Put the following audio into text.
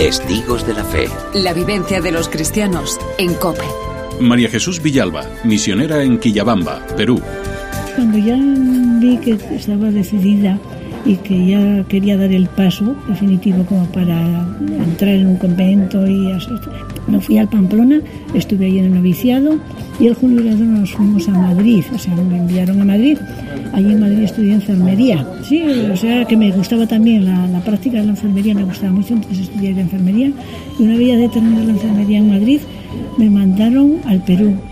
Testigos de la Fe. La vivencia de los cristianos en COPE. María Jesús Villalba, misionera en Quillabamba, Perú. Cuando ya vi que estaba decidida y que ya quería dar el paso definitivo como para entrar en un convento y así, me fui al Pamplona, estuve ahí en el noviciado y el jubilado nos fuimos a Madrid, o sea, me enviaron a Madrid. Allí en Madrid estudié enfermería. Sí, o sea, que me gustaba también la práctica de la enfermería, me gustaba mucho, entonces estudié la enfermería. Y una vez ya de terminar la enfermería en Madrid, me mandaron al Perú.